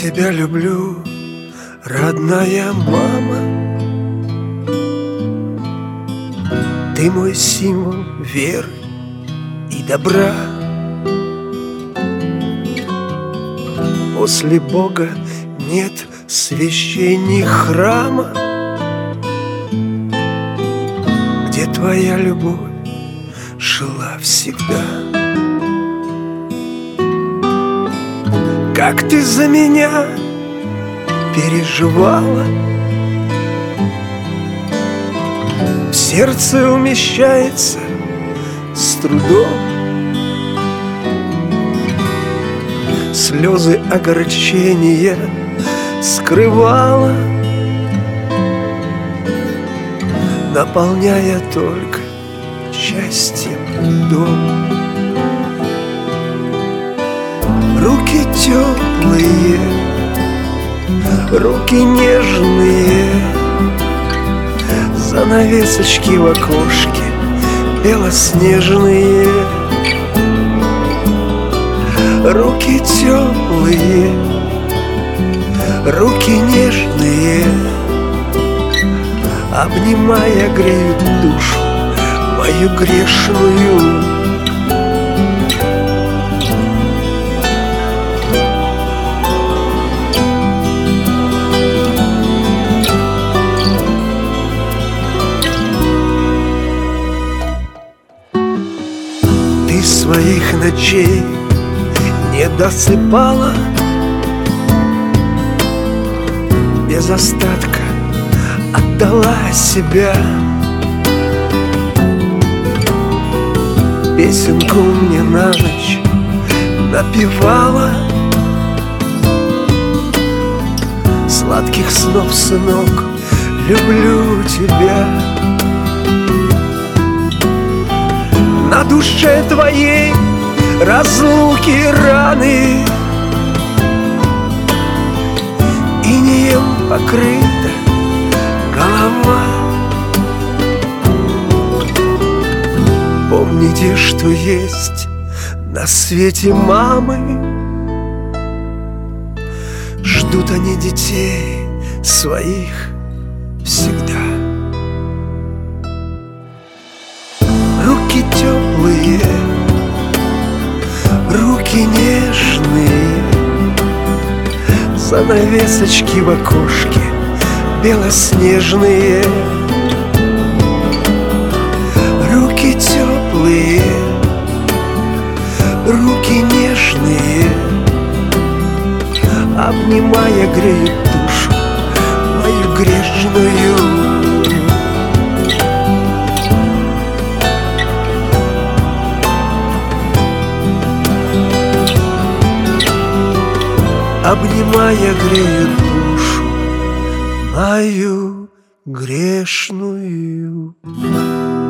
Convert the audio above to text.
тебя люблю, родная мама. Ты мой символ веры и добра. После Бога нет священней храма, где твоя любовь жила всегда. Как ты за меня переживала, в сердце умещается с трудом. Слезы огорчения скрывала, наполняя только счастьем дом. Руки теплые, руки нежные, занавесочки в окошке белоснежные. Руки теплые, руки нежные, обнимая, греют душу мою грешную. Ты своих ночей не досыпала, без остатка отдала себя. Песенку мне на ночь напевала. Сладких снов, сынок, люблю тебя. На душе твоей разлуки раны, инеем покрыта голова. Помните, что есть на свете мамы, ждут они детей своих всегда. Руки теплые, руки нежные, занавесочки в окошке белоснежные. Руки теплые, руки нежные, обнимая, греют душу мою грешную. Обнимая, греют душу мою грешную.